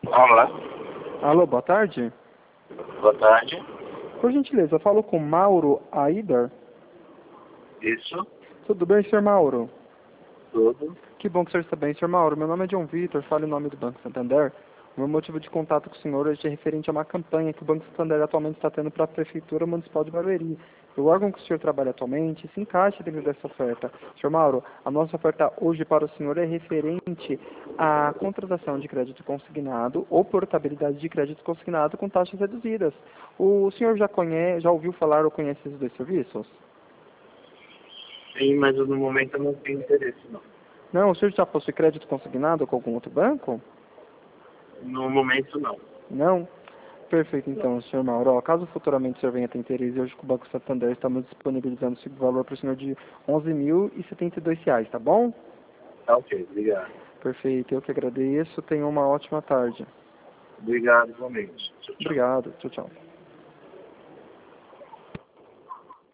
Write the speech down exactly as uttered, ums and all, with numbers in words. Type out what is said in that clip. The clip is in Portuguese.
Olá, Alô, boa tarde. boa tarde. Por gentileza, eu falo com Mauro Aidar. Isso, Tudo bem, senhor Mauro? tudo. Que bom que o senhor está bem, senhor Mauro. Meu nome é John Vitor, falo em nome do Banco Santander. O meu motivo de contato com o senhor hoje é referente a uma campanha que o Banco Santander atualmente está tendo para a Prefeitura Municipal de Barueri. O órgão que o senhor trabalha atualmente se encaixa dentro dessa oferta. Senhor Mauro, a nossa oferta hoje para o senhor é referente à contratação de crédito consignado ou portabilidade de crédito consignado com taxas reduzidas. O senhor já conhece, já ouviu falar ou conhece esses dois serviços? Sim, mas no momento eu não tenho interesse, não. Não, o senhor já possui crédito consignado com algum outro banco? No momento, não. Não? Perfeito, Não. então, senhor Mauro. Ó, caso futuramente o senhor venha ter interesse, hoje com o Banco Santander estamos disponibilizando esse valor para o senhor de onze mil e setenta e dois reais, tá bom? Tá ok, obrigado. Perfeito, eu que agradeço. Tenha uma ótima tarde. Obrigado, igualmente. Tchau, tchau. Obrigado. Tchau, tchau.